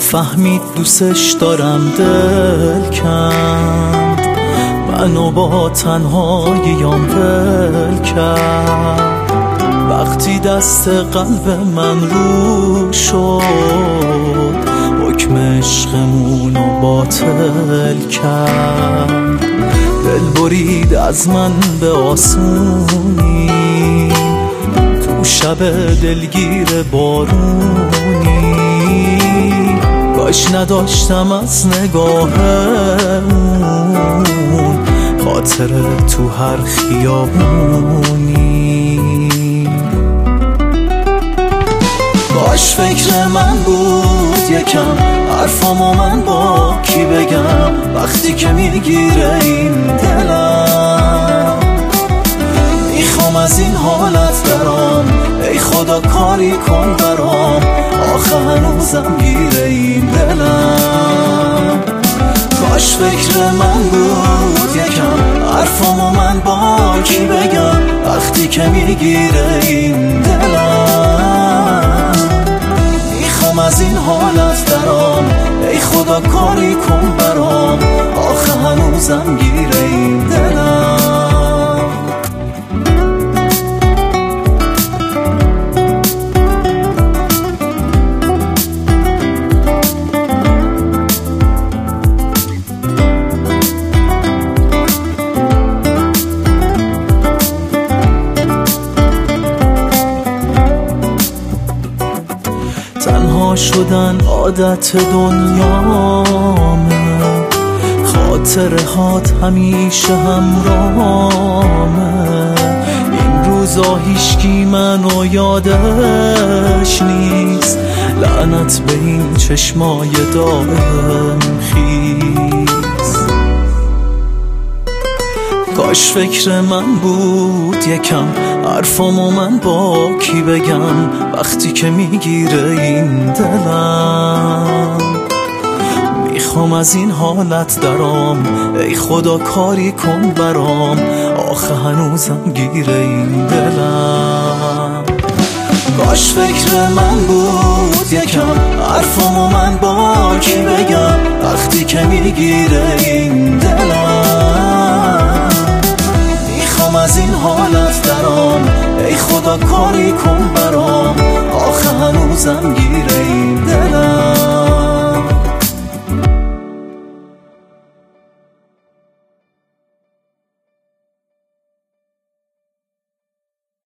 فهمید دوستش دارم دل کند، منو با تنهاییام ول کرد. وقتی دست قلب من رو شد، حکم عشقمونو باطل کرد. دل برید از من به آسونی، تو شب دلگیر بارونی. کاش نداشتم از نگاه اون خاطره تو هر خیابونی. کاش فکر من بود یکم، حرفامو من با کی بگم وقتی که میگیره این دلم. میخوام از این حالت برام، ای خدا کاری کن برام، آخه هنوزم گیره این دلم. کاش فکر من بود یکم، حرفامو من با کی بگم وقتی که میگیره این دلم. میخوام از این حالت درام، ای خدا کاری کن برام، آخه هنوزم گیره این دلم. تنها شدن عادت دنیامه، خاطره هات همیشه همراهمه. این روزا هیچکی منو یادش نیست، لعنت به این چشمای دائم خیز. کاش فکر من بود یکم، حرفامو من با کی بگم وقتی که میگیره این دلم. میخوام از این حالت درام، ای خدا کاری کن برام، آخه هنوزم گیره این دلم. کاش فکر من بود یکم، حرفامو من با کی بگم وقتی که میگیره این دلم. میخوام از این حالت درام، ای خدا کاری کن برام، آخه هنوزم گیره این دلم.